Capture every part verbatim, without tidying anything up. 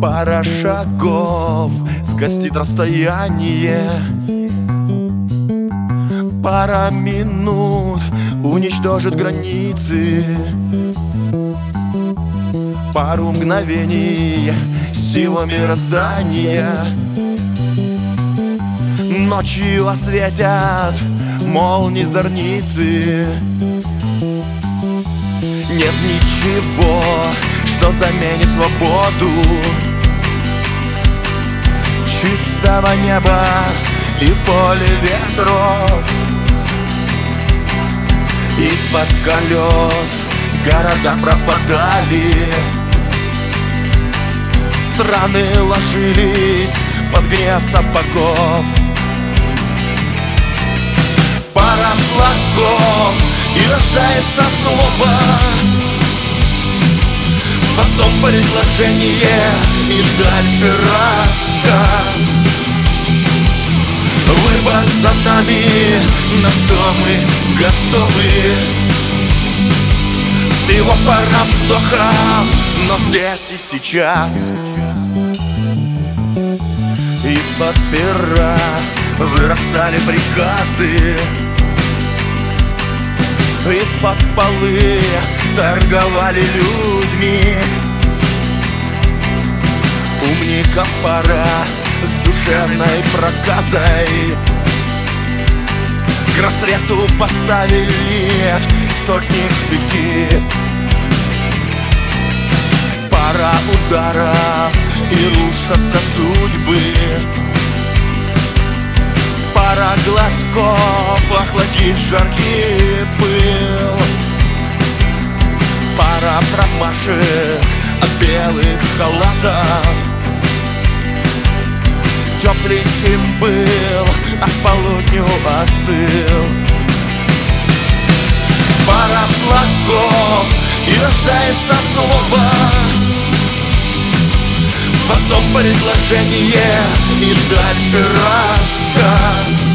Пара шагов скостит расстояние, пара минут уничтожит границы, пару мгновений сила мироздания. Ночью осветят молнии зорницы. Нет ничего, что заменит свободу чистого неба и в поле ветров. Из-под колес города пропадали, страны ложились под гнев сапогов. Пара слогов и рождается слово, потом предложение и дальше рассказ. Выбор за нами, на что мы готовы. Всего пара вздохов, но здесь и сейчас. Из-под пера вырастали приказы, из-под полы торговали людьми. Умникам пора с душевной проказой к рассвету поставили сотни штыки. Пара ударов и рушатся судьбы, пара глотков охладит жаркий пыл, пара промашек от белых халатов. Тепленьким был, а к полудню остыл. Пара слогов и рождается слово, потом предложение и дальше рассказ.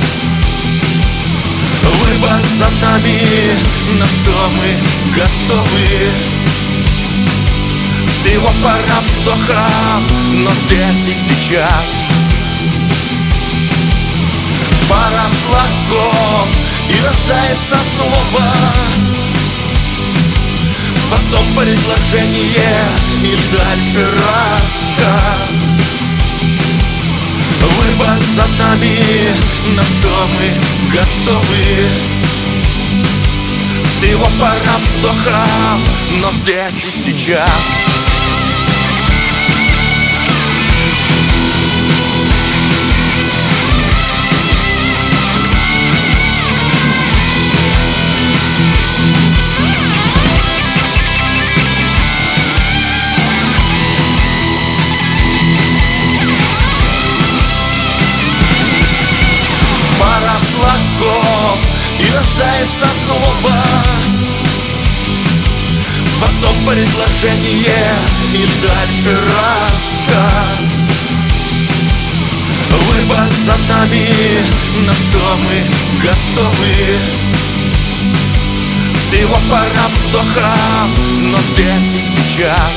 Выбор за нами, на что мы готовы. Всего пара вздохов, но здесь и сейчас. Пара слогов и рождается слово, потом предложение и дальше рассказ. Выбор за нами, на что мы готовы. Всего пара вздохов, но здесь и сейчас. Пара слогов и рождается слово, потом предложение и дальше рассказ. Выбор за нами, на что мы готовы. Всего пара вздохов, но здесь и сейчас.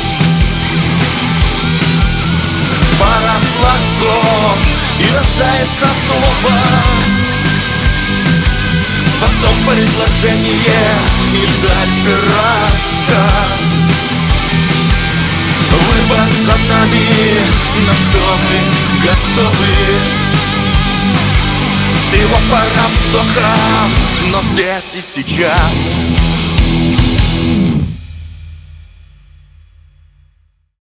Пара слогов и рождается слово, потом предложение и дальше рассказ. Выбор за нами, на что мы готовы. Всего пара вздохов, но здесь и сейчас.